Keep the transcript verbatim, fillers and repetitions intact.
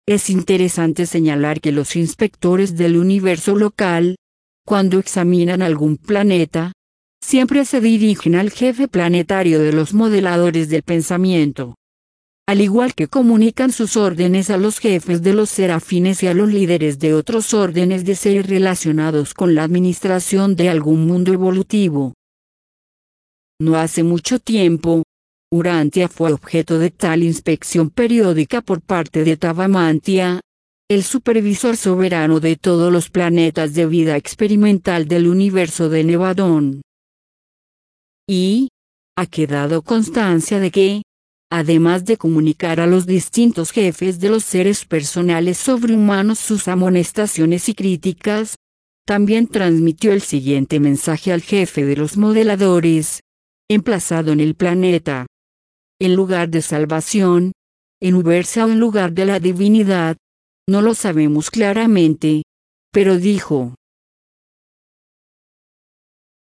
Es interesante señalar que los inspectores del universo local, cuando examinan algún planeta, siempre se dirigen al jefe planetario de los modeladores del pensamiento. Al igual que comunican sus órdenes a los jefes de los serafines y a los líderes de otros órdenes de seres relacionados con la administración de algún mundo evolutivo. No hace mucho tiempo, Urantia fue objeto de tal inspección periódica por parte de Tavamantia, el supervisor soberano de todos los planetas de vida experimental del universo de Nevadón. Y ha quedado constancia de que, además de comunicar a los distintos jefes de los seres personales sobrehumanos sus amonestaciones y críticas, también transmitió el siguiente mensaje al jefe de los modeladores, emplazado en el planeta. En lugar de salvación, en Ubersa o en lugar de la divinidad, no lo sabemos claramente, pero dijo: